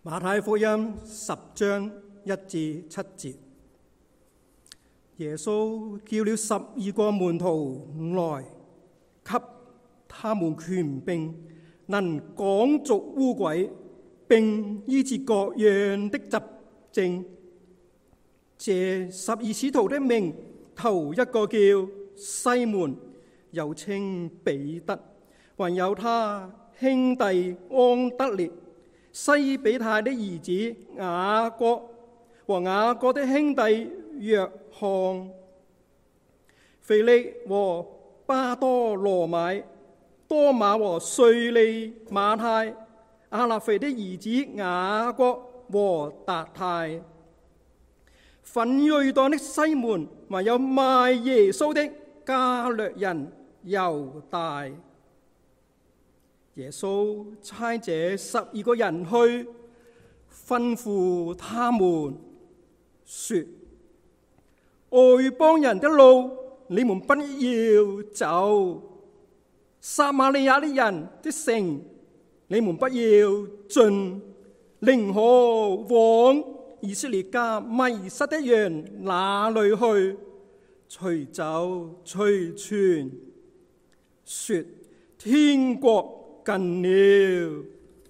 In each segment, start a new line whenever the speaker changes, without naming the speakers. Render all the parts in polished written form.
馬太福音10章1至7節，耶穌叫了12個門徒來，給他們權柄，能趕逐污鬼，並醫治各樣的疾症。這12使徒的名，頭一個叫西門，又稱彼得，還有他兄弟安德烈，西比泰的兒子雅各和雅各的兄弟約翰，腓力和巴多羅買，多馬和稅吏馬太，亞勒腓的兒子雅各和達太，奮銳黨的西門，還有賣耶穌的加略人猶大。耶穌差這12個人去，吩咐他們說：外邦人的路你們不要走，撒瑪利亞的人的城你們不要進，寧可往以色列家迷失的羊那裏去，隨走隨傳，說天國近了。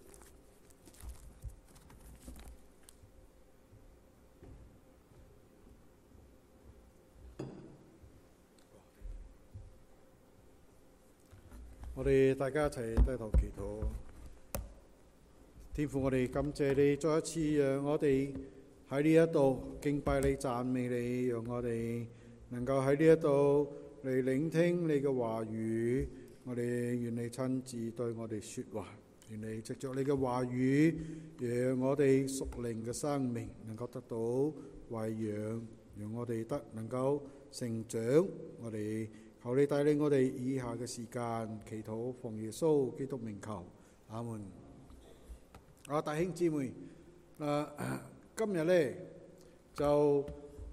我哋大家一齊低頭祈禱。天父，我哋感謝你，再一次讓我哋喺呢一度敬拜你、讚美你，讓我哋能夠喺呢一度嚟聆聽你嘅話語。我哋願你親自對我哋說話，願你藉着你嘅話語，讓我哋屬靈嘅生命能夠得到餵養，讓我哋能夠成長。我哋求你帶領我哋以下嘅時間祈禱，奉耶穌基督名求，阿門。弟兄姊妹，今日呢就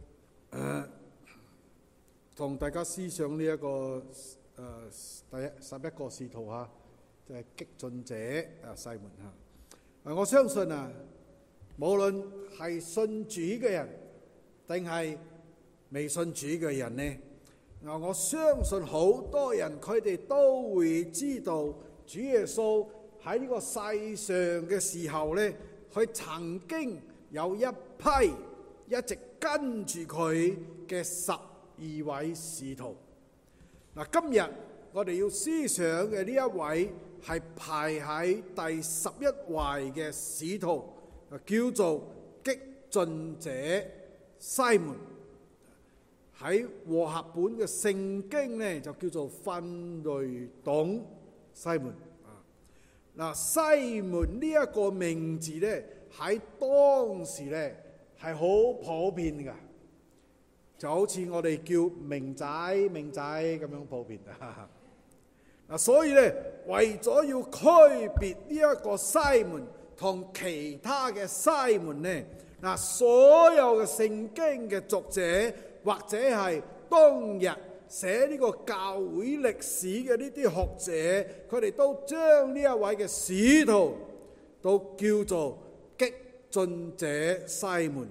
同大家思想呢一個第11個使徒嚇，就係激進者西門嚇。我相信無論係信主嘅人定係未信主嘅人呢，我相信好多人佢哋都會知道主耶穌喺呢個世上嘅時候呢，佢曾經有一批一直跟住佢嘅12位使徒。今日我哋要思想嘅呢一位係排喺第11位嘅使徒，叫做激進者西門。喺和合本嘅聖經呢，就叫做奮銳黨西門。西門呢一個名字呢，喺當時呢係好普遍㗎。就好似我哋叫明仔咁樣普遍所以呢，為咗要區別呢一個西門同其他嘅西門呢，所有嘅聖經嘅作者或者係當日寫呢個教會歷史嘅呢啲學者，佢哋都將呢一位嘅使徒都叫做激進者西門。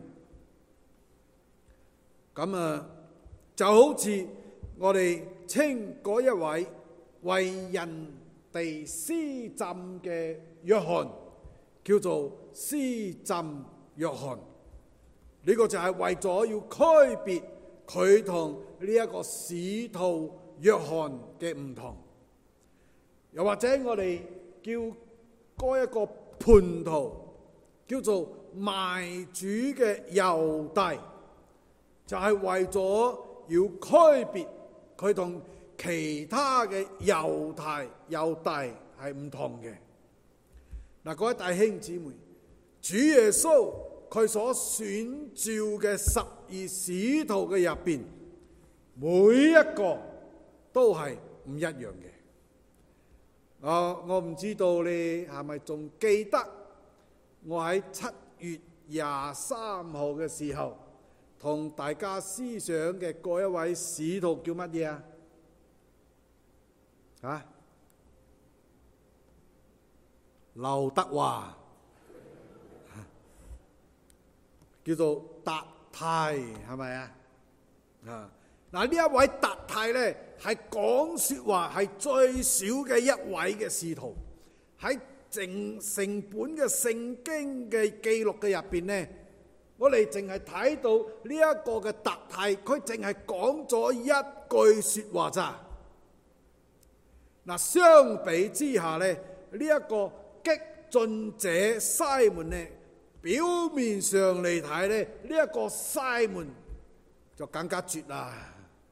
咁就好似我哋稱嗰一位為人哋施浸嘅約翰，叫做施浸約翰。呢個就係為咗要區別佢同呢一個使徒約翰嘅唔同。又或者我哋叫嗰一個叛徒叫做賣主嘅猶大，就係為咗要區別佢同其他嘅猶大係唔同嘅。各位弟兄姊妹，主耶穌佢所選召嘅12使徒嘅入邊，每一個都係唔一樣嘅。我唔知道你係咪仲記得我喺7月23號嘅時候同大家思想嘅嗰一位使徒叫乜嘢啊？劉德華叫做達太，係咪啊？嗱，呢一位達太呢，係講說話係最少嘅一位嘅使徒，喺成本嘅聖經嘅記錄嘅入邊呢，我哋淨係睇到呢一個嘅達太，佢淨係講咗一句說話咋。嗱，相比之下呢，呢一個激進者西門呢，表面上嚟睇呢，呢一個西門就更加絕啦。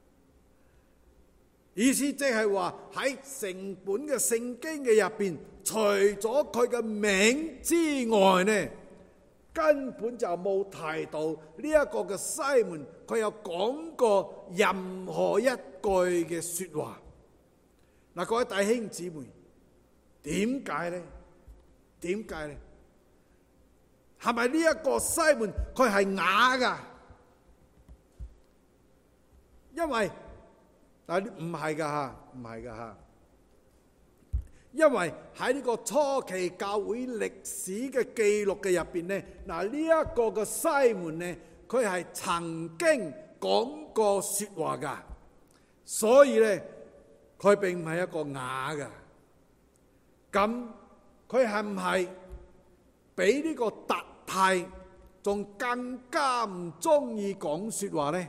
意思即係話喺成本嘅聖經嘅入邊，除咗佢嘅名之外呢，根本就冇提到呢一個嘅西門，佢有講過任何一句嘅說話。嗱，各位弟兄姊妹，點解呢？點解呢？係咪呢一個西門佢係啞噶？因為但係唔係噶吓，唔係噶吓。因為喺呢個初期教會歷史嘅記錄嘅入邊呢，嗱，呢一個嘅西門呢，佢係曾經講過說話噶，所以呢，佢並唔係一個啞噶。咁佢係唔係比呢個達太仲更加唔中意講說話呢？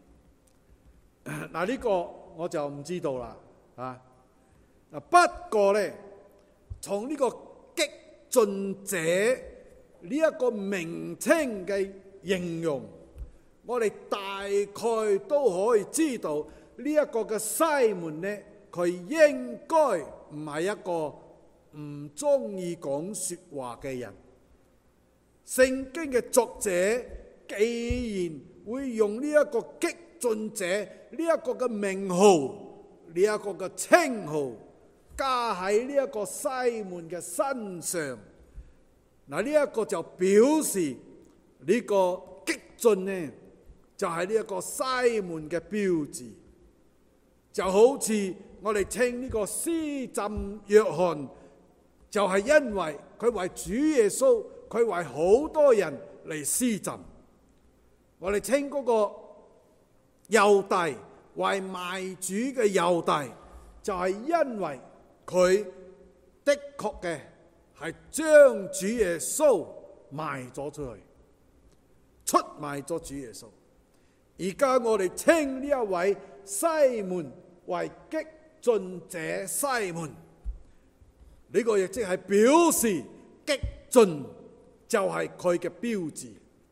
嗱，呢個我就唔知道啦，啊！不過呢，從呢個激進者呢一個名稱嘅形容，我哋大概都可以知道呢一個嘅西門呢，佢應該唔係一個唔中意講說話嘅人。聖經嘅作者既然會用呢一個激進者呢一個嘅名號，呢一個嘅稱號加喺呢一個西門嘅身上，嗱，呢一個就表示呢個激進呢就係呢一個西門嘅標誌，就好似我哋稱呢個施浸約翰，就係因為佢為主耶穌，佢為好多人嚟施浸。我哋稱嗰個猶大為賣主嘅猶大，就係因為佢的確嘅係將主耶穌賣咗出去，出賣咗主耶穌。而家我哋稱呢一位西門為激進者西門，呢個亦即係表示激進就係佢嘅標誌。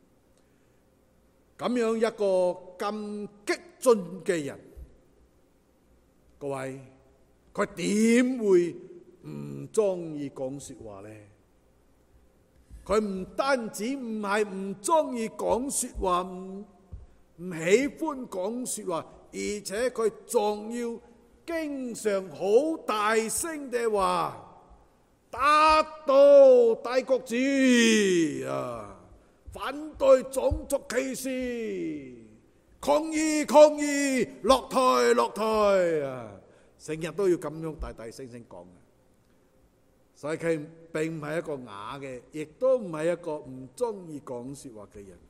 咁樣一個咁激進嘅人，各位，佢點會唔中意講說話呢？佢唔單止唔係唔中意講說話，唔喜歡講說話，而且佢仲要經常好大聲地話打倒帝國主義啊！反對種族歧視，抗議抗議，落台落台啊！成日都要咁樣大大聲聲講嘅，所以佢並唔係一個啞嘅，亦都唔係一個唔中意講說話嘅人。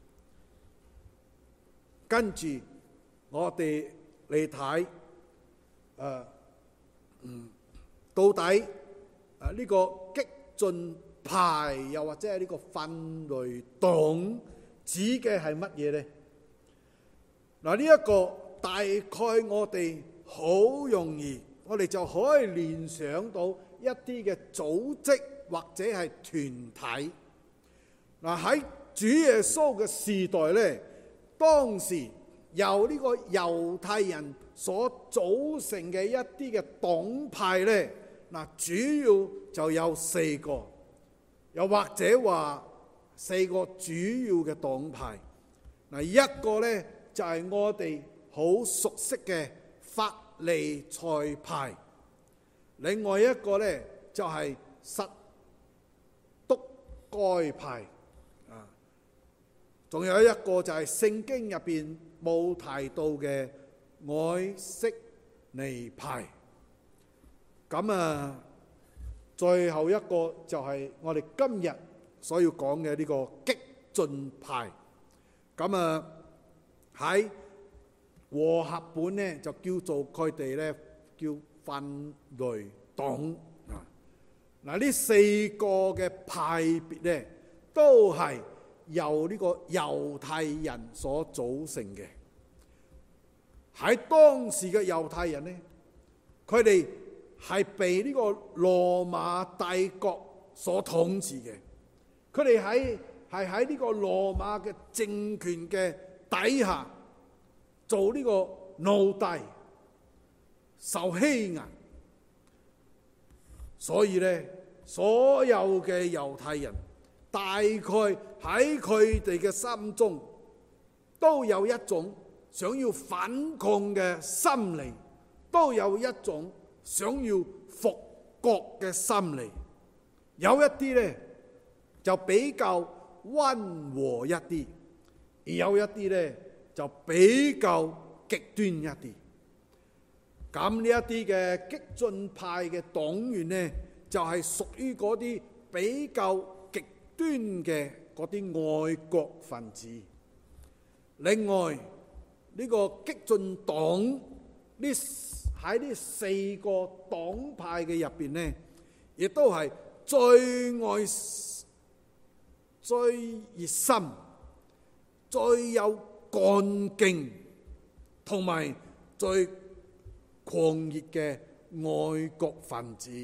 跟住我哋嚟睇，到底呢個激進派又或者係呢個分類黨指嘅係乜嘢呢？嗱，呢一個大概我哋好容易，我哋就可以聯想到一啲嘅組織或者係團體。嗱，喺主耶穌嘅時代呢，當時由呢個猶太人所組成嘅一啲嘅黨派呢，嗱，主要就有4個。又或者話4個主要嘅黨派，嗱，一個呢就係我哋好熟悉嘅法利賽派，另外一個呢就係撒都該派，仲有一個就係聖經入邊冇提到嘅愛色尼派，咁最後一個就係我哋今日所要講嘅呢個激進派， 咁啊喺和合本呢，就叫做佢哋呢叫分類黨啊。嗱，呢四個嘅派別呢，都係由呢個猶太人所組成嘅。喺當時嘅猶太人呢，佢哋係被呢個羅馬帝國所統治嘅。佢哋係喺呢個羅馬嘅政權嘅底下做呢個奴隸，受欺壓。所以呢，所有嘅猶太人大概喺佢哋嘅心中都有一種想要反抗嘅心理，都有一種想要復國嘅心理。有一啲呢就比較溫和一啲，而有一啲呢就比較極端一啲。咁呢一啲嘅激進派嘅黨員呢，就係屬於嗰啲比較極端嘅嗰啲愛國分子。另外呢個激進黨呢，喺呢四個黨派嘅入邊呢，亦都係最熱心、最有幹勁同埋最狂熱嘅愛國分子。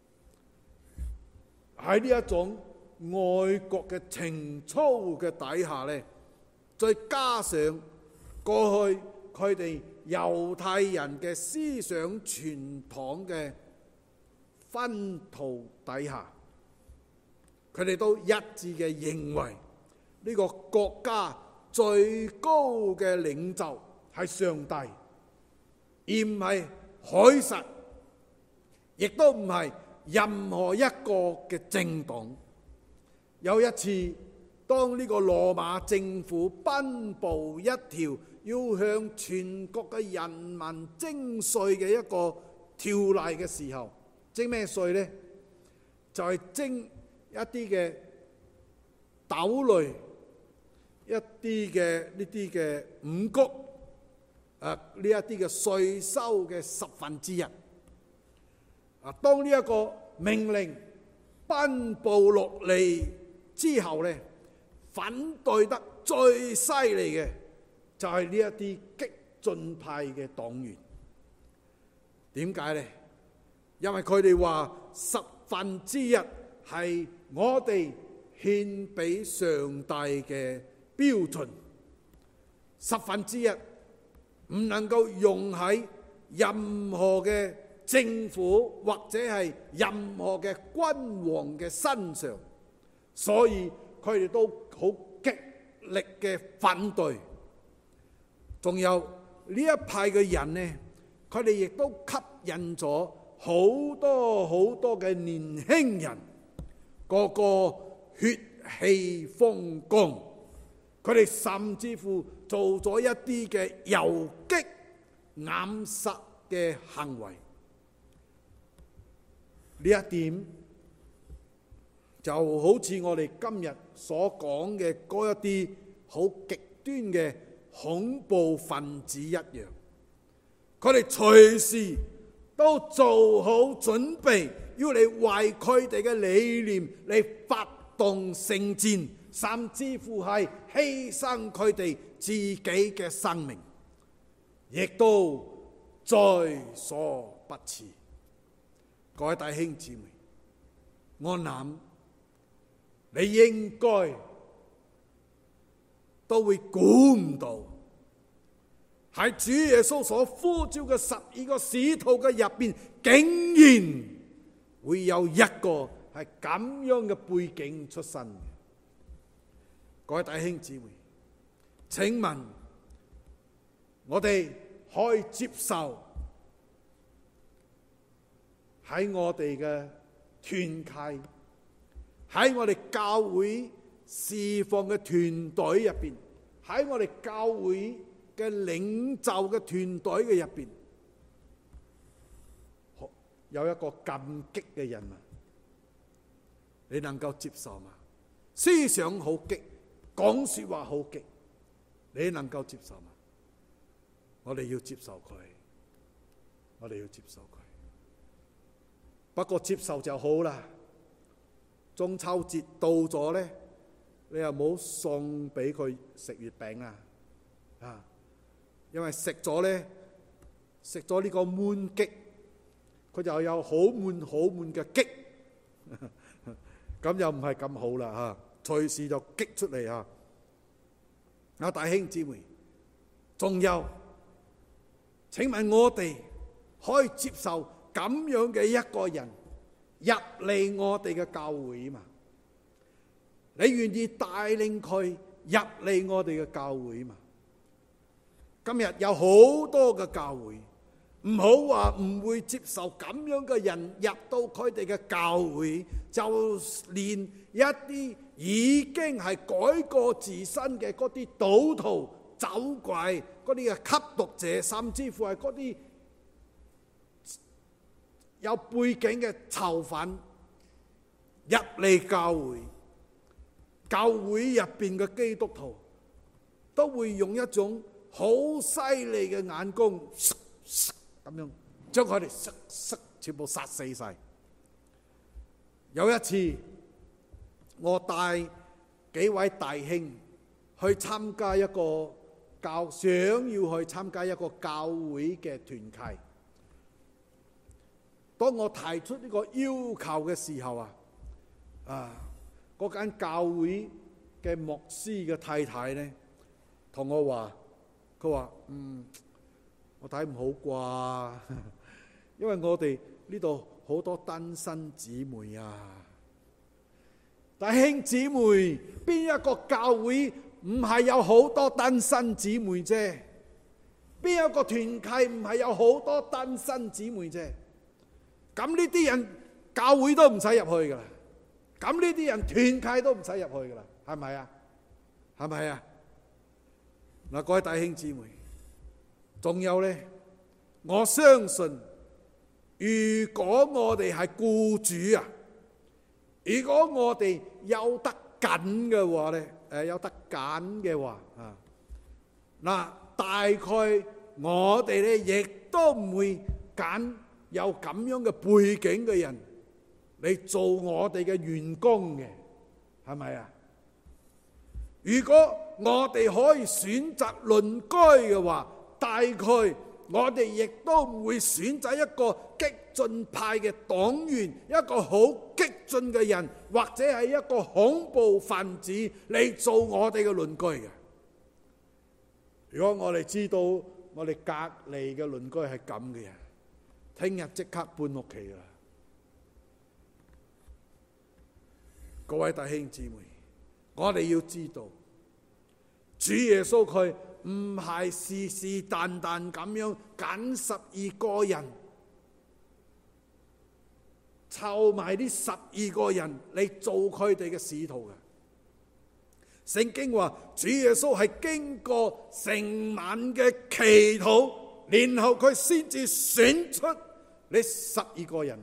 喺呢一種愛國嘅情操嘅底下呢，再加上過去佢哋猶太人嘅思想傳統嘅熏陶底下，佢哋都一致嘅認為呢個國家最高嘅領袖係上帝，而唔係凱撒，亦都唔係任何一個嘅政黨。有一次，當呢個羅馬政府頒布一條要向全國嘅人民徵稅嘅一個條例嘅時候，徵咩稅呢？就係徵一啲嘅豆類，一啲嘅呢啲嘅五穀，呢一啲嘅稅收嘅1/10。當呢一個命令頒布落嚟之後呢，反對得最犀利嘅就係呢一啲激進派嘅黨員。點解呢？因為佢哋話1/10係我哋獻俾上帝嘅標準，1/10唔能夠用喺任何嘅政府或者係任何嘅君王嘅身上，所以佢哋都好極力嘅反對。仲有呢一派嘅人呢，佢哋亦都吸引咗好多嘅年輕人，個個血氣風光，佢哋甚至乎做咗一啲嘅游擊暗殺嘅行為。呢一點就好似我哋今日所講嘅嗰一啲好極端嘅恐怖分子一樣，佢哋隨時都做好準備，要嚟為佢哋嘅理念嚟發動聖戰，甚至乎係犧牲佢哋自己嘅生命，亦都在所不辭。各位弟兄姊妹，我諗你應該都會估唔到，喺主耶穌所呼召嘅12個使徒嘅入邊，竟然會有一個係咁樣嘅背景出身嘅。各位弟兄姊妹，請問我哋可以接受喺我哋嘅團契，喺我哋教會侍奉嘅團隊入邊，喺我哋教會嘅領袖嘅團隊嘅入邊，有一個咁激嘅人啊，你能夠接受嗎？思想好激，講說話好激， 你能夠接受嗎？我哋要接受佢，我哋要接受佢。不過接受就好啦。中秋節到咗呢，你又冇送俾佢食月餅啊！因為食咗呢個悶激，佢就有好悶嘅激，咁又唔係咁好啦嚇，隨時就激出嚟嚇。弟兄姊妹，仲有，請問我哋可以接受咁樣嘅一個人入嚟我哋嘅教會嘛？你願意帶領佢入嚟我哋嘅教會嘛？今日有好多嘅教會，唔好話唔會接受咁樣嘅人入到佢哋嘅教會，就連一啲已經係改過自身嘅嗰啲賭徒、走怪、嗰啲嘅吸毒者，甚至乎係嗰啲有背景嘅囚犯入嚟教會，教會入邊嘅基督徒都會用一種好犀利嘅眼光咁樣將佢哋全部殺死晒。有一次我帶幾位弟兄去參加一個想要去參加一個教會嘅團契。當我提出呢個要求嘅時候嗰間教會嘅牧師嘅太太呢，同我話，佢話我睇唔好啩，因為我哋呢度好多單身姊妹啊。弟兄姊妹，邊一個教會唔係有好多單身姊妹啫？邊一個團契唔係有好多單身姊妹啫？咁呢啲人教會都唔使入去噶啦，咁呢啲人團契都唔使入去噶啦，係咪啊？係咪啊？嗱，各位弟兄姊妹，仲有呢，我相信如果我哋係僱主啊，如果我哋有得緊嘅話呢，有得揀嘅話大概我哋呢亦都唔會揀有咁樣嘅背景嘅人嚟做我哋嘅員工嘅，係咪啊？如果我哋可以選擇鄰居嘅話，大概我哋亦都唔會選擇一個激進派嘅黨員，一個好激進嘅人，或者係一個恐怖分子嚟做我哋嘅鄰居嘅。如果我哋知道我哋隔離嘅鄰居係咁嘅人，聽日即刻搬屋企啦！各位弟兄姊妹，我哋要知道，主耶穌佢唔係是是但但咁樣揀12個人，湊埋啲12個人嚟做佢哋嘅使徒嘅。聖經話，主耶穌係經過成晚嘅祈禱，然後佢先至選出呢12個人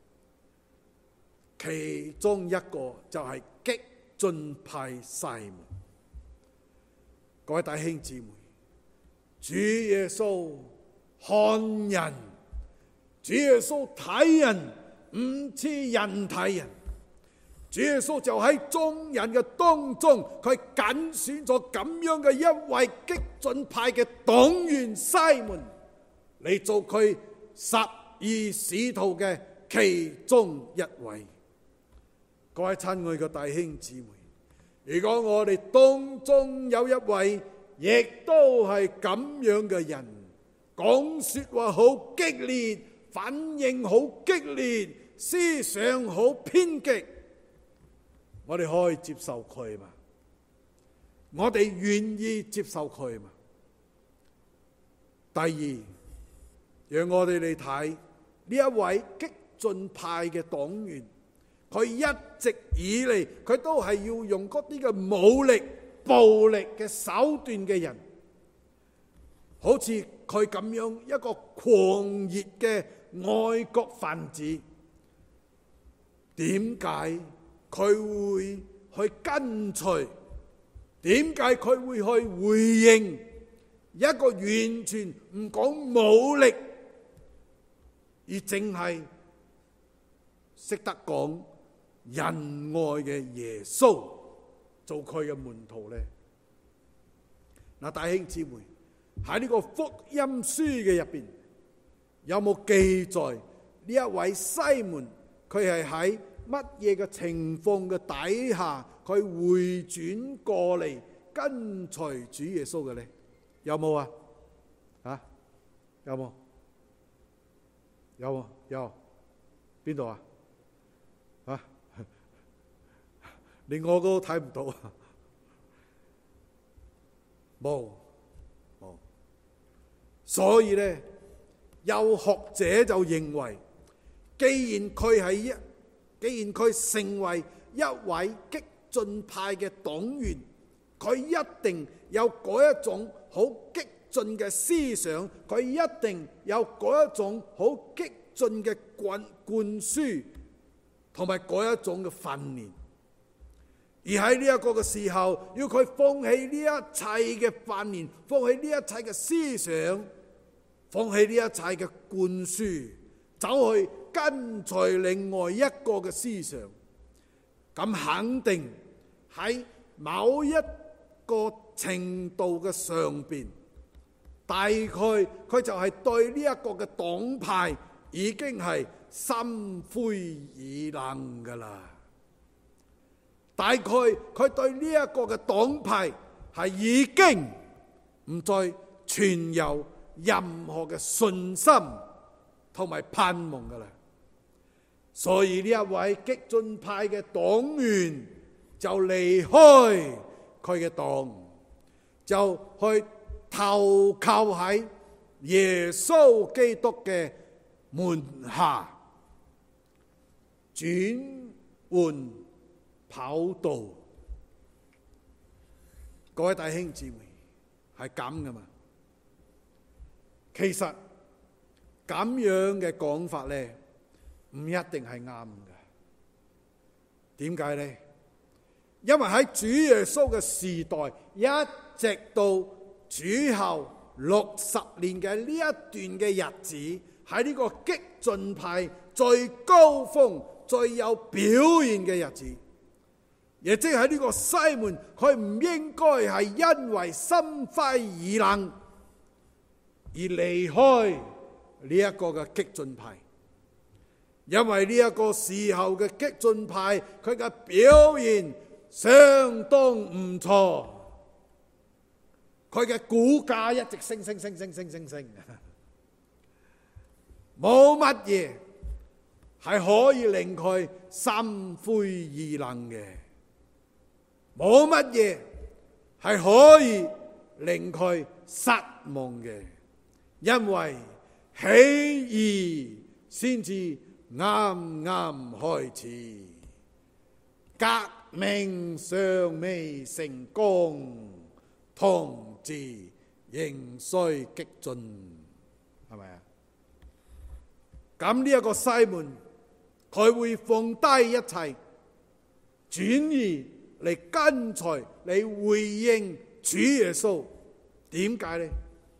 嘅，其中一個就係激進派西門。各位弟兄姊妹，主耶穌看人，主耶穌睇人唔似人睇人，主耶穌就喺眾人嘅當中，佢揀選咗咁樣嘅一位激進派嘅黨員西門嚟做佢12使徒嘅其中一位。各位親愛嘅弟兄姊妹，如果我哋當中有一位亦都係咁樣嘅人，講說話好激烈，反應好激烈，思想好偏激，我哋可以接受佢嘛？我哋願意接受佢嘛？第二，讓我哋嚟睇呢一位激進派嘅黨員，佢一直以嚟佢都係要用嗰啲嘅武力、暴力嘅手段嘅人，好似佢咁樣一個狂熱嘅愛國分子，點解佢會去跟隨點解佢會去回應一個完全唔講武力，而淨係識得講仁愛嘅耶穌做佢嘅門徒呢？嗱，弟兄姊妹，喺呢個福音書嘅入邊有冇記載呢一位西門佢係喺乜嘢嘅情況嘅底下佢回轉過嚟跟隨主耶穌嘅呢？有冇啊？有冇？有邊度啊？連我都睇唔到啊！冇。所以呢，有學者就認為，既然佢成為一位激進派嘅黨員，佢一定有嗰一種好激進嘅思想，佢一定有嗰一種好激進嘅灌輸，同埋嗰一種嘅訓練。而喺呢一個嘅時候，要佢放棄呢一切嘅訓練，放棄呢一切嘅思想，放棄呢一切嘅灌輸，走去跟隨另外一個嘅思想，咁肯定喺某一個程度嘅上邊，大概佢就係對呢一個嘅黨派已經係心灰意冷噶啦。大概佢對呢一個嘅黨派係已經唔再存有任何嘅信心同埋盼望噶啦。所以呢一位激進派嘅黨員就離開佢嘅黨，就去投靠喺耶穌基督嘅門下，轉換跑道。各位弟兄姊妹，係咁噶嘛？其實咁樣嘅講法呢，唔一定係啱嘅。點解呢？因為喺主耶穌嘅時代，一直到主後60年嘅呢一段嘅日子，喺呢個激進派最高峰、最有表現嘅日子，亦即係呢個西門，佢唔應該係因為心灰意冷而離開呢一個嘅激進派。因為呢一個時候嘅激進派，佢嘅表現相當唔錯，佢嘅股價一直升，冇乜嘢係可以令佢心灰意冷嘅，冇乜嘢係可以令佢失望嘅，因為起義先至啱啱開始，革命尚未成功，同志仍需激進，係咪啊？咁呢一個西門，佢會放低一切，轉移嚟跟隨，嚟回應主耶穌。點解呢？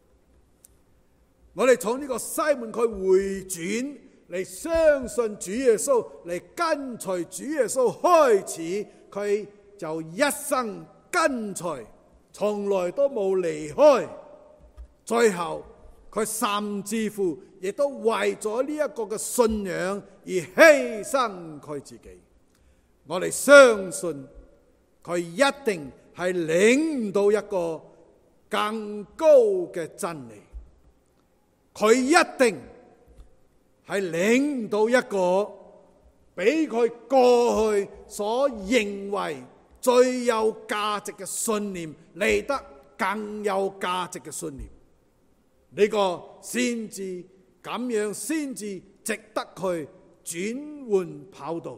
我哋從呢個西門佢回轉嚟相信主耶穌，嚟跟隨主耶穌開始，佢就一生跟隨，從來都冇離開。最後佢甚至乎亦都為咗呢一個嘅信仰而犧牲佢自己。我哋相信佢一定係領悟到一個更高嘅真理，佢一定係領悟到一個比佢過去所認為最有價值嘅信念嚟得更有價值嘅信念。呢個先至咁樣，先至值得佢轉換跑道、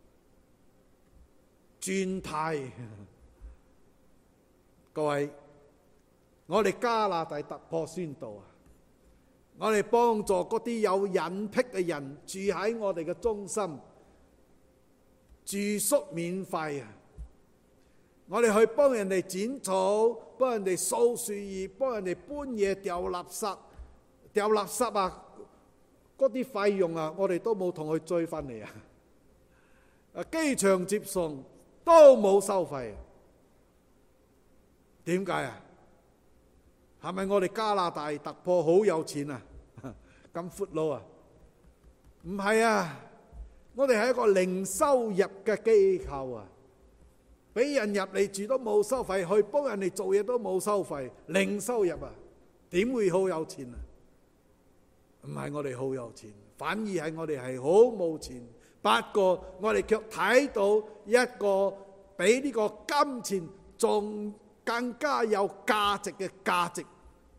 轉態。各位，我哋加拿大突破宣道啊！我哋幫助嗰啲有隱僻嘅人住喺我哋嘅中心，住宿免費啊！ 我哋去幫人哋剪草，幫人哋掃樹葉，幫人哋搬嘢、掉垃圾啊，嗰啲費用啊，我哋都冇同佢追翻嚟啊！機場接送都冇收費，點解啊？係咪我哋加拿大突破好有錢啊？咁闊佬啊？唔係啊！我哋係一個零收入嘅機構啊！俾人入嚟住都冇收費，去幫人哋做嘢都冇收費，零收入啊！點會好有錢啊？唔係我哋好有錢，反而係我哋係好冇錢。不過我哋卻睇到一個比呢個金錢仲更加有價值嘅價值，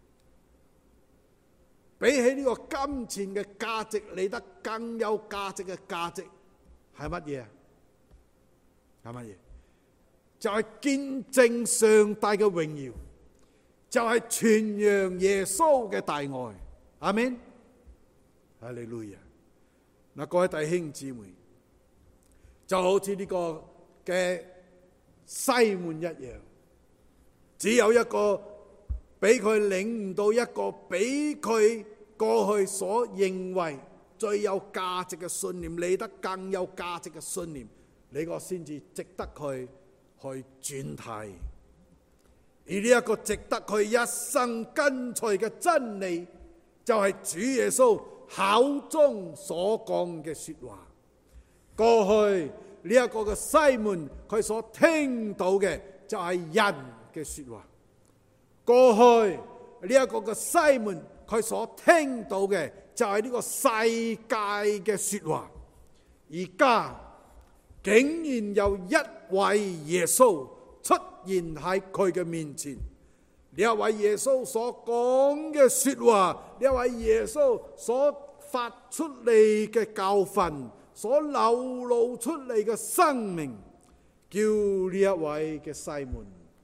比起呢個金錢嘅價值嚟得更有價值嘅價值係乜嘢啊？係乜嘢？就係見證上帝嘅榮耀，就係傳揚耶穌嘅大愛。阿們，哈利路亞。嗱，各位弟兄姊妹，就好似呢個嘅西門一樣，只有一個俾佢領悟到一個比佢過去所認為最有價值嘅信念，嚟得更有價值嘅信念，呢個先至值得佢去轉態。而呢一個值得佢一生跟隨嘅真理，就係主耶穌口中所講嘅說話。過去呢一個嘅西門，佢所聽到嘅就係人嘅說話。過去呢一個嘅西門，佢所聽到嘅就係呢個世界嘅說話。而家竟然有一位耶穌出現喺佢嘅面前，呢一位耶穌所講嘅說話，呢一位耶穌所發出嚟嘅教訓，所流露出嚟嘅生命，叫呢一位嘅西門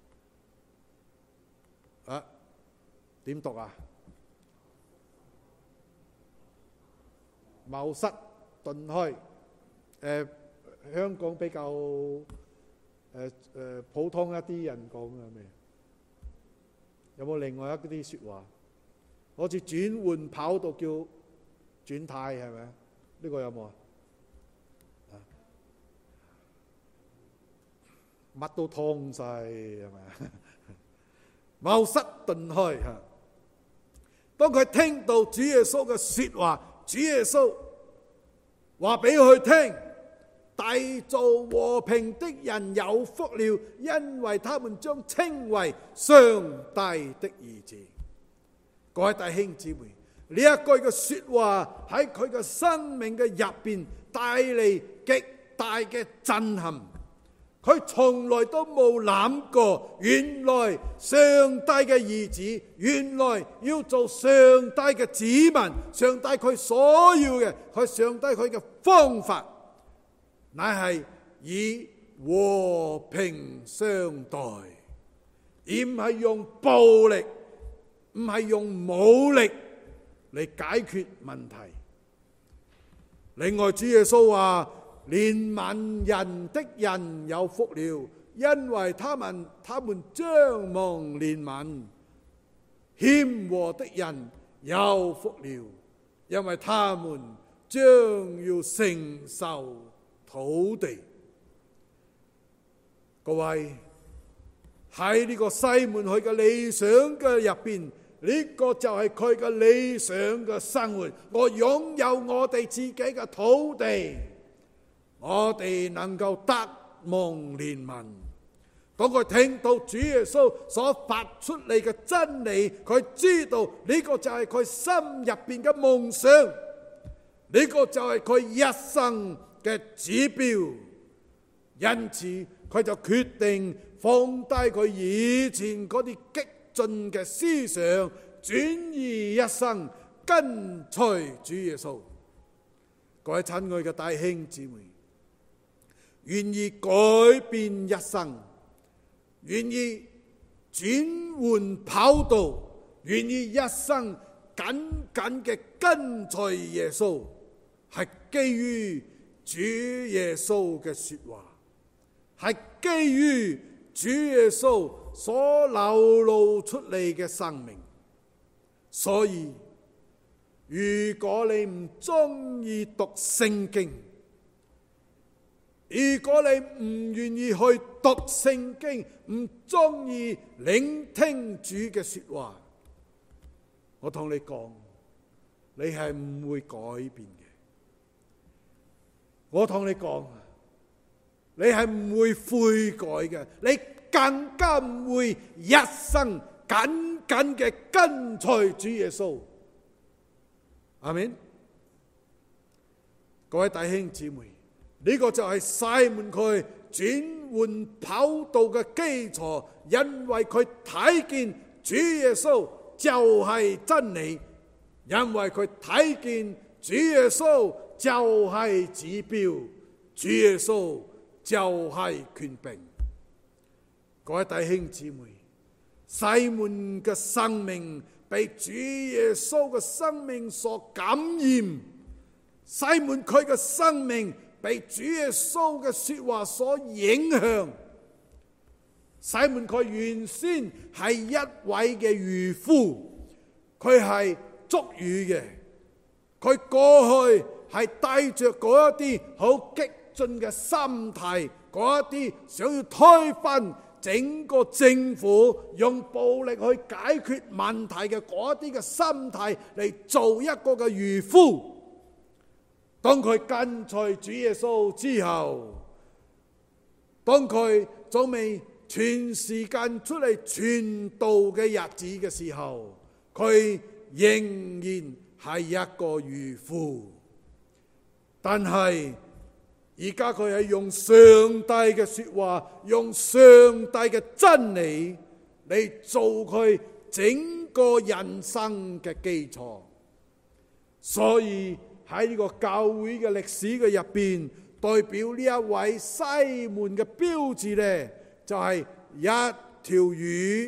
啊，點讀啊？茅塞頓開。香港比較普通一啲人講嘅咩？有冇另外一啲說話？好似轉換跑道叫轉態，係咪？呢個有冇啊？乜都通晒係咪？茅塞頓開嚇。當佢聽到主耶穌嘅說話，主耶穌話俾佢聽。締造和平的人有福了，因為他們將稱為上帝的兒子。各位弟兄姊妹，呢一句嘅說話喺佢嘅生命嘅入邊帶嚟極大嘅震撼。佢從來都冇諗過，原來上帝嘅兒子，原來要做上帝嘅子民，上帝佢所要嘅，佢上帝佢嘅方法，乃係以和平相待，而唔係用暴力，唔係用武力嚟解決問題。另外，主耶穌話：憐憫人的人有福了，因為他們將蒙憐憫；謙和的人有福了，因為他們將要承受土地。各位，喺呢個西門佢嘅理想嘅入邊，呢個就係佢嘅理想嘅生活。我擁有我哋自己嘅土地，我哋能夠得蒙憐憫。當佢聽到主耶穌所發出嚟嘅真理，佢知道呢個就係佢心入邊嘅夢想，呢個就係佢一生嘅指標。因此佢就決定放低佢以前嗰啲激進嘅思想，轉移一生跟隨主耶穌。各位親愛嘅弟兄姊妹，願意改變一生，願意轉換跑道，願意一生緊緊嘅跟隨耶穌，係基於主耶穌嘅說話，係基於主耶穌所流露出嚟嘅生命。所以如果你唔中意讀聖經，如果你唔願意去讀聖經，唔中意聆聽主嘅說話，我同你講，你係唔會改變嘅。我同你講，你係唔會悔改嘅，你更加唔會一生緊緊嘅跟隨主耶穌。阿們。各位弟兄姊妹，呢個就係西門佢轉換跑道嘅基礎，因為佢睇見主耶穌就係真理，因為佢睇見主耶穌就係指標，主耶穌就係權柄。各位弟兄姊妹，西門嘅生命被主耶穌嘅生命所感染，西門佢嘅生命被主耶穌嘅說話所影響。西門佢原先係一位嘅漁夫，佢係捉魚嘅，佢過去係帶着嗰一啲好激進嘅心態，嗰一啲想要推翻整個政府，用暴力去解決問題嘅嗰啲嘅心態嚟做一個嘅漁夫。當佢跟隨主耶穌之後，當佢仲未全時間出嚟傳道嘅日子嘅時候，佢仍然係一個漁夫。但係而家佢係用上帝嘅說話，用上帝嘅真理嚟做佢整個人生嘅基礎。所以喺呢個教會嘅歷史嘅入邊，代表呢一位西門嘅標誌呢，就係一條魚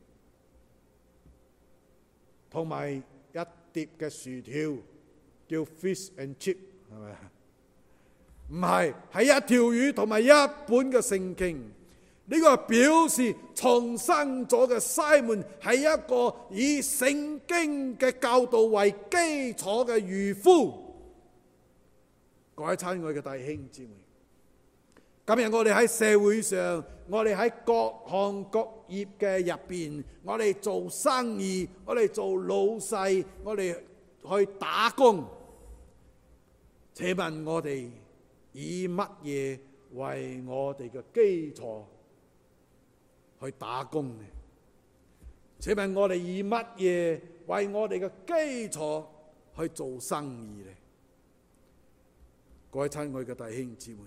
同埋一碟嘅薯條，叫 fish and chip， 係咪啊？唔係，係一條魚同埋一本嘅聖經。呢個表示重生咗嘅西門係一個以聖經嘅教導為基礎嘅漁夫。各位親愛嘅弟兄姊妹，今日我哋喺社會上，我哋喺各行各業嘅入邊，我哋做生意，我哋做老細，我哋去打工。請問我哋以乜嘢為我哋嘅基礎去打工呢？請問我哋以乜嘢為我哋嘅基礎去做生意呢？各位親愛嘅弟兄姊妹，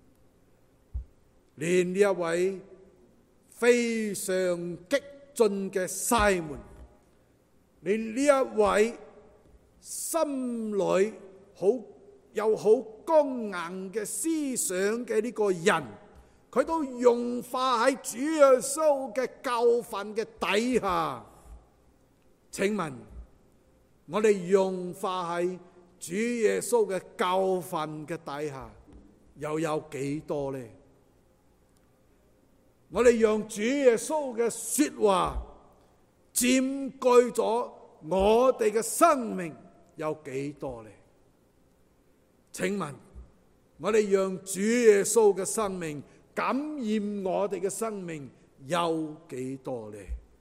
連呢一位非常激進嘅西門，連呢一位心裏有好剛硬嘅思想嘅呢個人，佢都融化喺主耶穌嘅教訓嘅底下。請問我哋融化喺主耶穌嘅教訓嘅底下又有幾多呢？我哋讓主耶穌嘅說話佔據咗我哋嘅生命有幾多呢？請問我哋讓主耶穌嘅生命感染我哋嘅生命有幾多呢？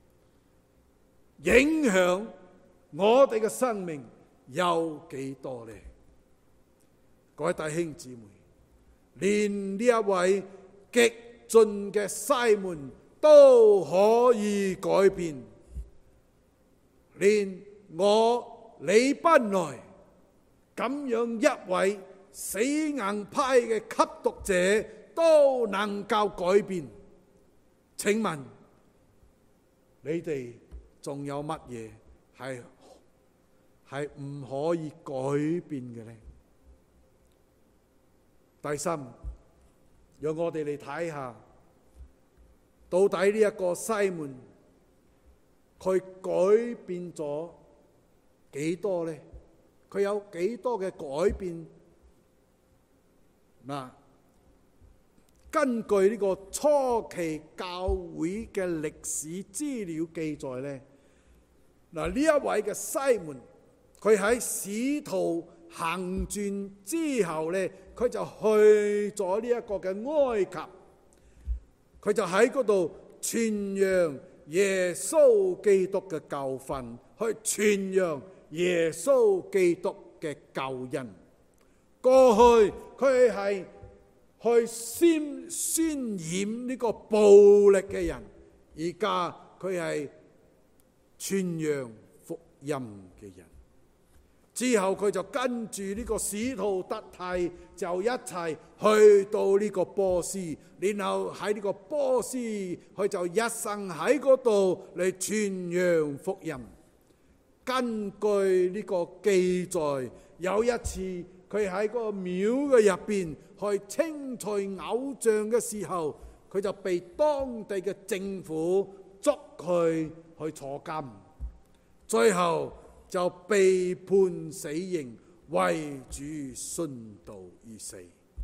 影響我哋嘅生命有幾多呢？各位弟兄姊妹，連呢一位激進嘅西門都可以改變，連我李賓來咁樣一位死硬派嘅吸毒者都能夠改變。請問你哋仲有乜嘢係唔可以改變嘅呢？第三，讓我哋嚟睇下，到底呢一個西門佢改變咗幾多呢？佢有幾多嘅改變？嗱， 根據呢個初期教會嘅歷史資料記載呢，嗱，呢一位嘅西門，佢喺使徒行傳之後呢，佢就去咗呢一個嘅埃及，佢就喺嗰度傳揚耶穌基督嘅教訓，去傳揚耶穌基督嘅救恩。過去佢係去渲染呢個暴力嘅人，而家佢係傳揚福音嘅人。之後佢就跟住呢個使徒得替，就一齊去到呢個波斯，然後喺呢個波斯，佢就一生喺嗰度嚟傳揚福音。根據呢個記載，有一次佢喺嗰個廟嘅入邊去清除偶像嘅時候，佢就被當地嘅政府捉佢去坐監，最後就被判死刑，為主殉道而死。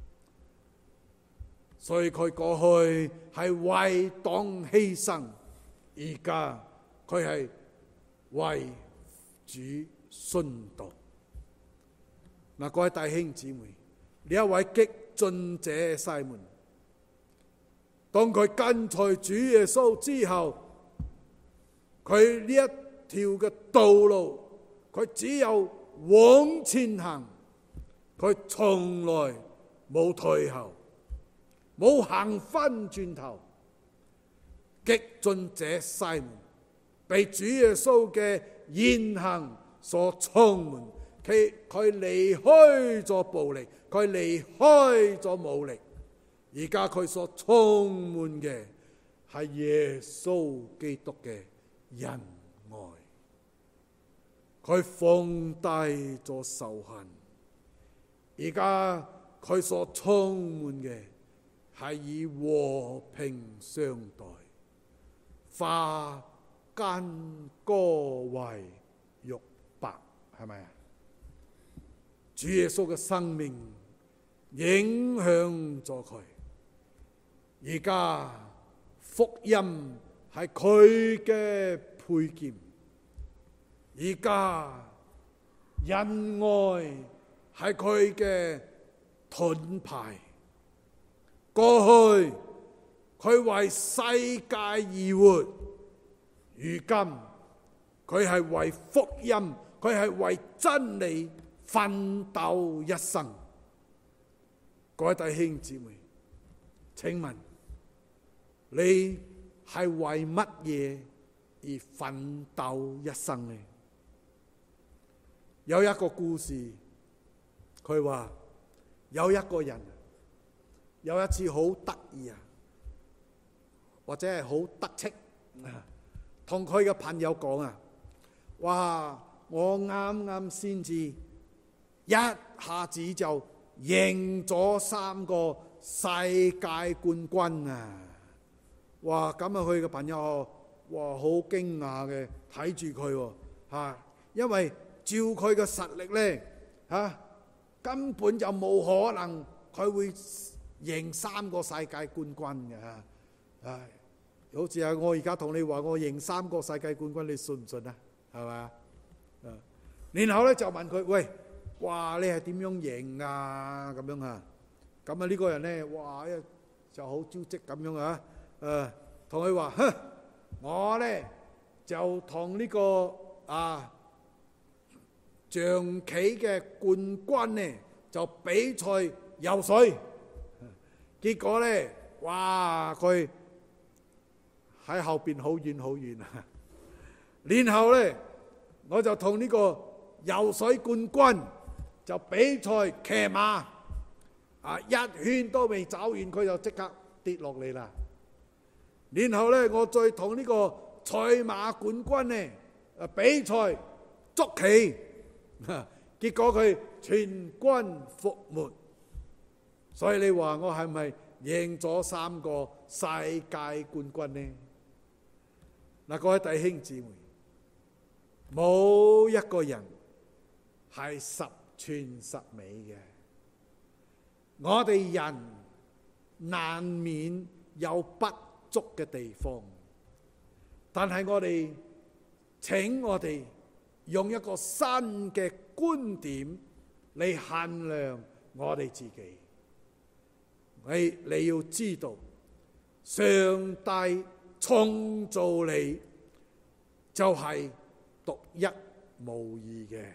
所以佢過去係為黨犧牲，而家佢係為主殉道。嗱，各位弟兄姊妹，呢一位激進者西門，當佢跟隨主耶穌之後，佢呢一條嘅道路，佢只有往前行，佢從來冇退後，冇行翻轉頭。激進者西門被主耶穌嘅言行所充滿，佢離開咗暴力，佢離開咗武力，而家佢所充滿嘅係耶穌基督嘅仁愛，佢放低咗仇恨，而家佢所充滿嘅係以和平相待，化奸歌為玉帛，係咪啊？主耶穌嘅生命影響咗佢，而家福音係佢嘅佩劍，而家仁愛係佢嘅盾牌。過去佢為世界而活，如今佢係為福音，佢係為真理奮鬥一生。各位弟兄姊妹，請問你係為乜嘢而奮鬥一生呢？有一個故事，佢話有一個人有一次好得意啊，或者係好得戚，同佢嘅朋友講啊，哇！我啱啱先至一下子就贏咗3個世界冠軍啊！哇！咁啊，佢嘅朋友哇好驚訝嘅睇住佢嚇，因為照佢嘅實力咧嚇，根本就冇可能佢會贏3個世界冠軍嘅嚇。唉，好似係我而家同你話我贏3個世界冠軍，你信唔信啊？係嘛？然後咧就問佢：喂，哇！你係點樣贏啊？咁樣啊？咁啊呢個人咧，哇！就好招積咁樣啊！同佢話：哼，我咧就同呢個象棋嘅冠軍咧就比賽游水，結果咧，哇！佢喺後邊好遠好遠啊！然後咧，我就同呢個游水冠軍就比賽騎馬，一圈都未走完，佢就即刻跌落嚟啦。然後咧，我再同呢個賽馬冠軍咧比賽捉棋，結果佢全軍覆沒。所以你話我係咪贏咗3個世界冠軍呢？嗱，各位弟兄姊妹，冇一個人係十全十美嘅。我哋人難免有不足嘅地方，但係請我哋用一個新嘅觀點嚟衡量我哋自己。你要知道，上帝創造你就係獨一無二嘅，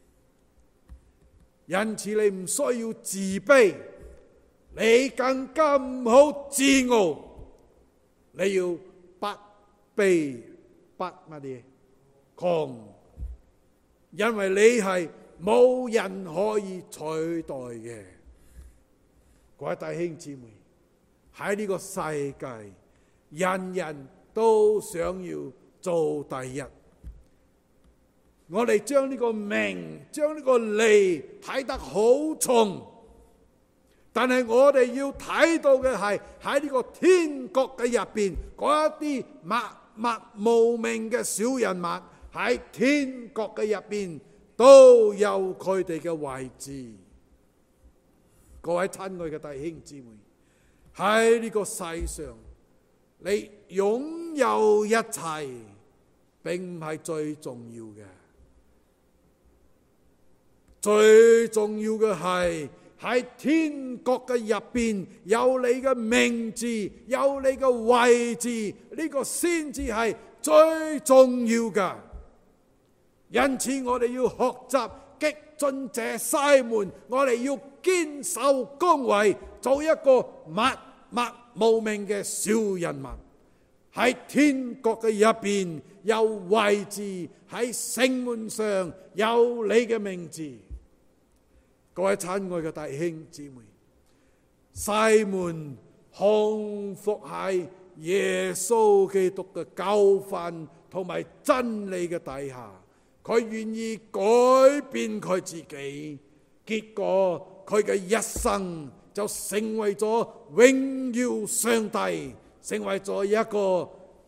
因此你唔需要自卑，你更加唔好自傲，你要不卑不乜嘢狂，因為你係冇人可以取代嘅。各位弟兄姊妹，喺呢個世界，人人都想要做第一。我哋將呢個名，將呢個利睇得好重，但係我哋要睇到嘅係喺呢個天國嘅入邊，嗰一啲默默無名嘅小人物喺天國嘅入邊都有佢哋嘅位置。各位親愛嘅弟兄姊妹，喺呢個世上，你擁有一切並唔係最重要嘅，最重要嘅係喺天國嘅入邊有你嘅名字，有你嘅位置，呢個先至係最重要嘅。因此我哋要學習激進者西門，我哋要堅守崗位，做一個默默無名嘅小人物，喺天國嘅入邊有位置，喺城門上有你嘅名字。各位親愛嘅弟兄姊妹，西門降服喺耶穌基督嘅教訓同埋真理嘅底下，佢願意改變佢自己，結果佢嘅一生就成為咗榮耀上帝，成為咗一個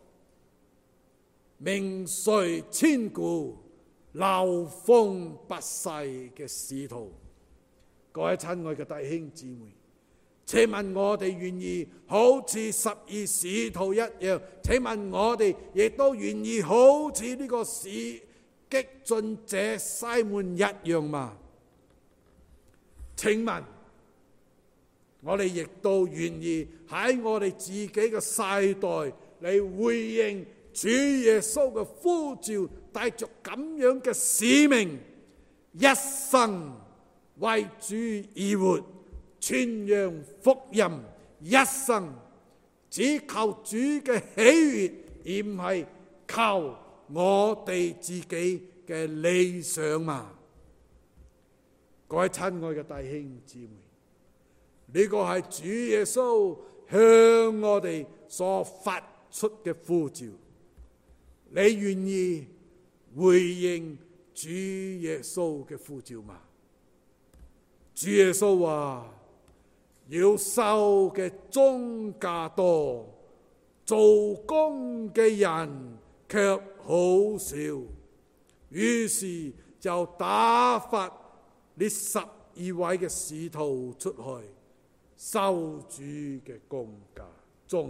名垂千古、流芳百世嘅使徒。各位親愛嘅弟兄姊妹，請問我哋願意好似十二使徒一樣？請問我哋亦都願意好似呢個激進者西門一樣嗎？請問我哋亦都願意喺我哋自己嘅世代嚟回應主耶穌嘅呼召，帶着咁樣嘅使命，一生為主而活，傳揚福音，一生只靠主嘅喜悅，而唔係靠我哋自己嘅理想嘛？各位親愛嘅弟兄姊妹，呢個係主耶穌向我哋所發出嘅呼召，你願意回應主耶穌嘅呼召嗎？主耶穌話要收嘅莊稼多，做工嘅人卻好少，於是就打發呢12位嘅使徒出去收主嘅莊稼。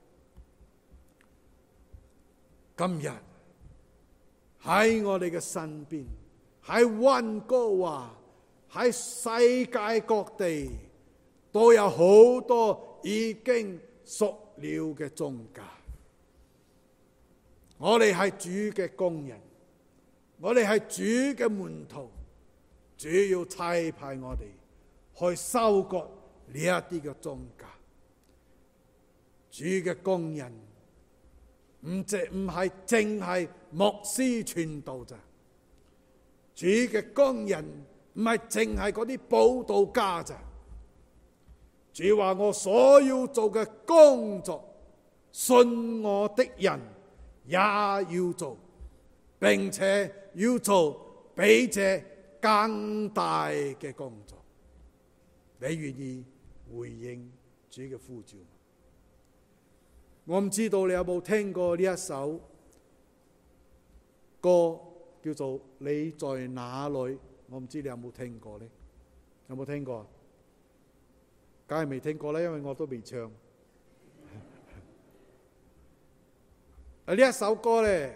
今日喺我哋嘅身邊，喺溫哥華，喺世界各地都有好多已經熟了嘅莊稼。我哋係主嘅工人，我哋係主嘅門徒，主要差派我哋去收割呢一啲嘅莊稼。主嘅工人唔係淨係牧師傳道咋，主嘅工人唔係淨係嗰啲佈道家咋。主話我所要做嘅工作，信我的人也要做，並且要做比這更大嘅工作。你願意回應主嘅呼召嗎？我唔知道你有冇聽過呢一首歌，叫做《你在哪裏》。我唔知你有冇聽過呢？有冇聽過？ 梗係未聽過啦，因為我都未唱。呢一首歌咧，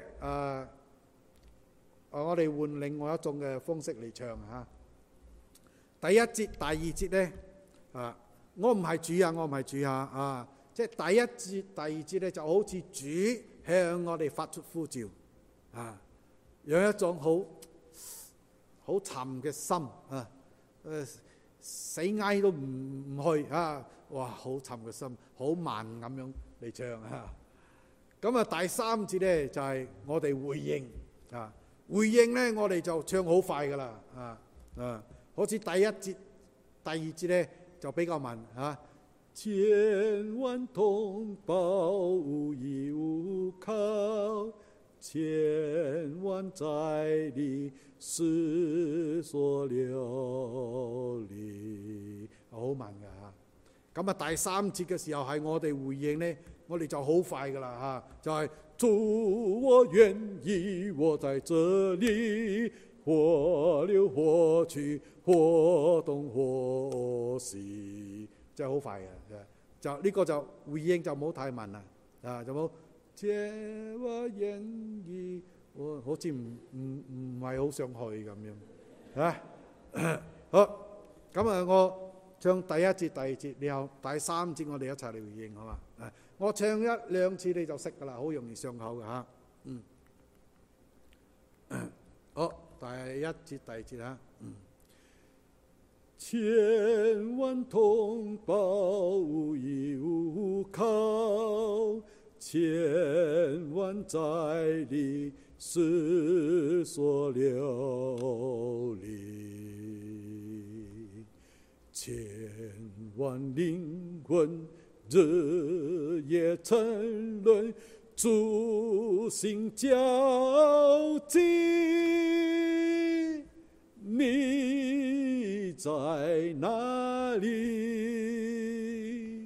我哋換另外一種嘅方式嚟唱嚇。第一節、第二節咧，我唔係主啊，我唔係主啊，即係第一節、第二節咧，就好似主向我哋發出呼召啊，有一種好沉嘅心啊，死嗌都唔去啊，哇，好沉嘅心，好慢咁樣嚟唱啊。咁啊，第三節咧就係我哋回應啊，回應咧我哋就唱好快噶啦好似第一節、第二節咧就比較慢啊。千萬同胞無依無靠，千萬在你失所流離，好慢噶嚇。咁啊，第三節嘅時候係我哋回應咧，我哋就好快噶啦嚇，就係主我願意，我在這裡，或留或去，或東或西，真係好快嘅。就呢個就回應就冇太慢啦，就冇借我願意，我好似唔係好想去咁樣好，咁啊，我唱第一節、第二節，然後第三節我哋一齊嚟回應，好嘛？我唱一兩次你就識噶啦，好容易上口嘅嚇。好，第一節、第二節嚇。千萬同胞無依無靠，千萬在你失所流離，千萬靈魂日夜沉淪，主心交集，你在哪裡？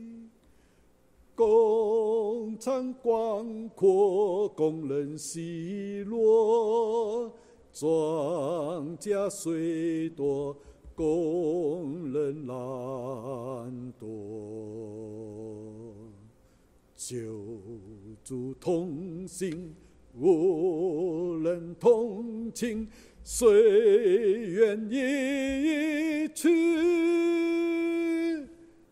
工廠廣闊，工人喜樂，莊稼雖多，工人懶惰。救主同行，無人同情，誰願意去？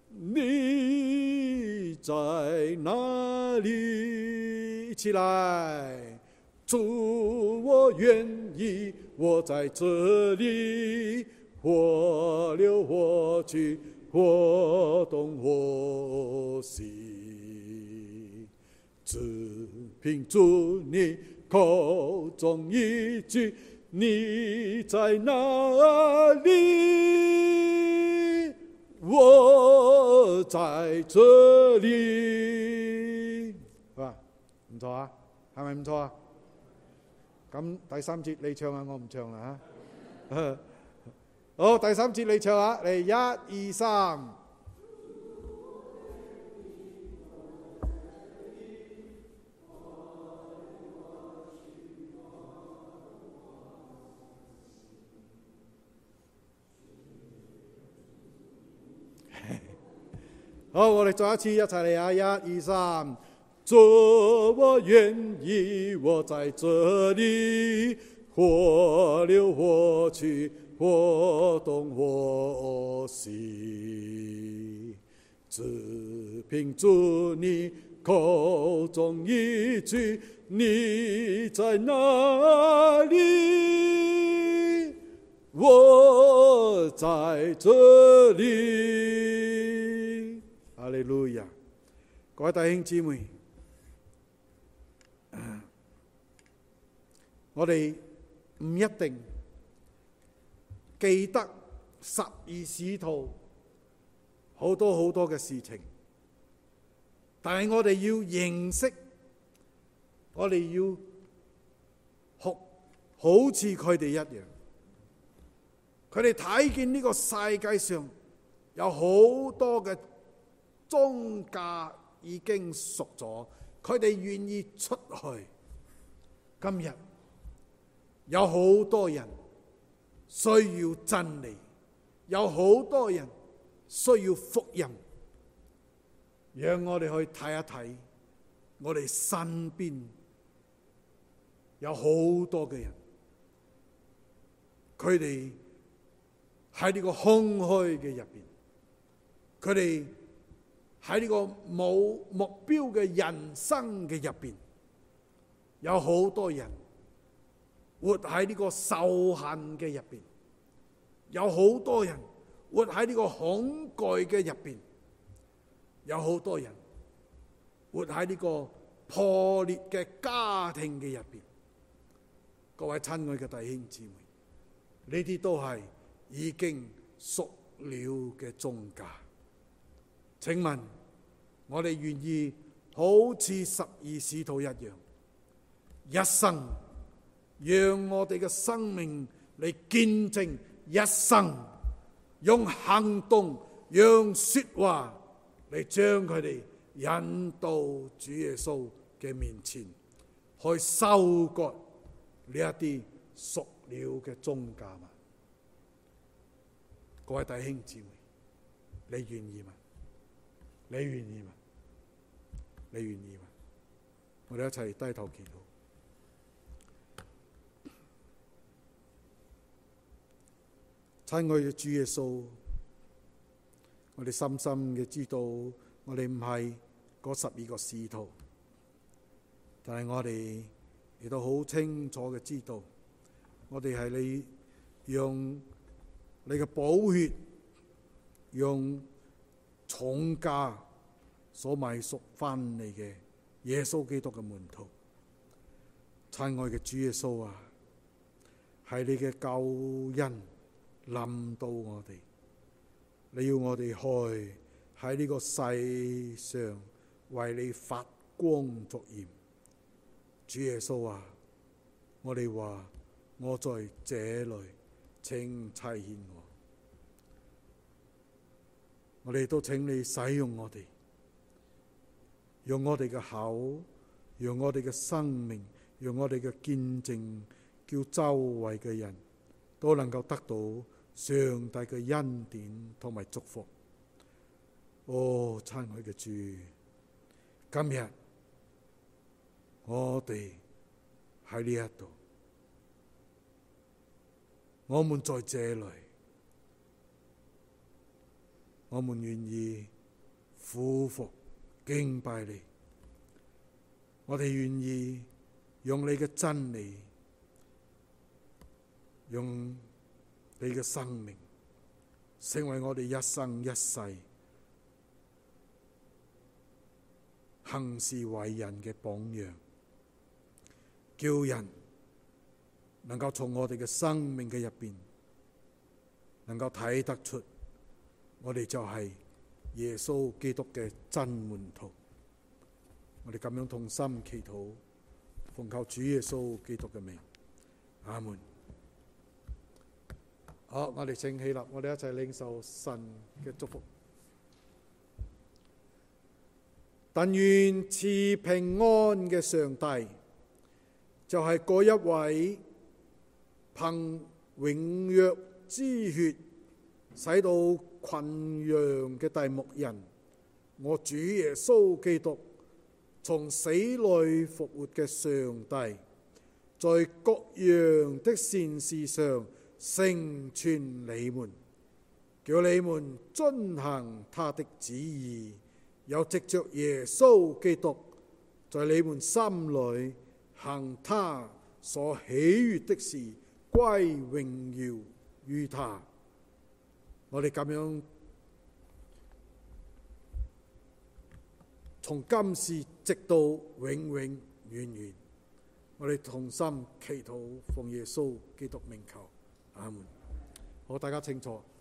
你在哪裡？一起來，主我願意，我在這裡，或留或去，或東或西，只憑主你口中一句，你在哪裡？我在這裡。唔錯啊，係咪唔錯啊？咁第三節你唱啊，我唔唱啦嚇。好，第三節你唱下，嚟1、2、3。好，我哋再一次一齊嚟啊！1、2、3，主我願意，我在這裡，或留或去，或東或西，只憑主你口中一句，你在哪裡？我在這裡。哈利路亞！各位弟兄姊妹，我哋唔一定記得12使徒好多嘅事情，但係我哋要認識，我哋要學好似佢哋一樣。佢哋睇見呢個世界上有好多嘅莊稼已經熟咗，佢哋願意出去。今日有好多人需要真理，有好多人需要福音， 讓我哋去睇一睇我哋身邊有好多嘅人，佢哋喺呢個空虛嘅入邊，佢哋喺呢個冇目標嘅人生嘅入邊，有好多人活喺呢個仇恨嘅入邊，有好多人活喺呢個恐懼嘅入邊，有好多人活喺呢個破裂嘅家庭嘅入邊。各位親愛嘅弟兄姊妹，呢啲都係已經屬了嘅宗教。請問我哋願意好似十二使徒一樣，一生讓我哋嘅生命嚟見證，一生用行動、用說話嚟將佢哋引到主耶穌嘅面前，去收割呢一啲屬了嘅宗教嘛？各位弟兄姊妹，你願意嗎？你願意嗎？你願意嗎？我哋一齊低頭祈禱。親愛嘅主耶穌，我哋深深嘅知道，我哋唔係嗰12個使徒，但係我哋亦都好清楚嘅知道，我哋係你用你嘅寶血，用重價所買贖翻嚟嘅耶穌基督嘅門徒。親愛嘅主耶穌啊，係你嘅救恩臨到我哋，你要我哋去喺呢個世上為你發光作鹽。主耶穌啊，我哋話我在這裏，請差遣我。我哋都請你使用我哋，用我哋嘅口，用我哋嘅生命，用我哋嘅見證，叫周圍嘅人都能夠得到上帝嘅恩典同埋祝福。哦，親愛嘅主，今日我哋喺呢一度，我們在這裏，我們願意俯伏敬拜你，我哋願意用你嘅真理，用你嘅生命，成為我哋一生一世行事為人嘅榜樣，叫人能夠從我哋嘅生命嘅入邊，能夠睇得出我哋就係耶穌基督嘅真門徒。我哋咁樣同心祈禱，奉靠主耶穌基督嘅名，阿門。好，我哋請起立，我哋一齊領受神嘅祝福。但願賜平安嘅上帝，就係嗰一位憑永約之血使到群羊嘅大牧人，我主耶穌基督從死裏復活嘅上帝，在各樣的善事上成全你們，叫你們遵行他的旨意，又藉着耶穌基督在你們心裏行他所喜悅的事，歸榮耀於他。我哋咁樣從今時直到永永遠遠，我哋同心祈禱，奉耶穌基督名求，阿門。好，大家清楚。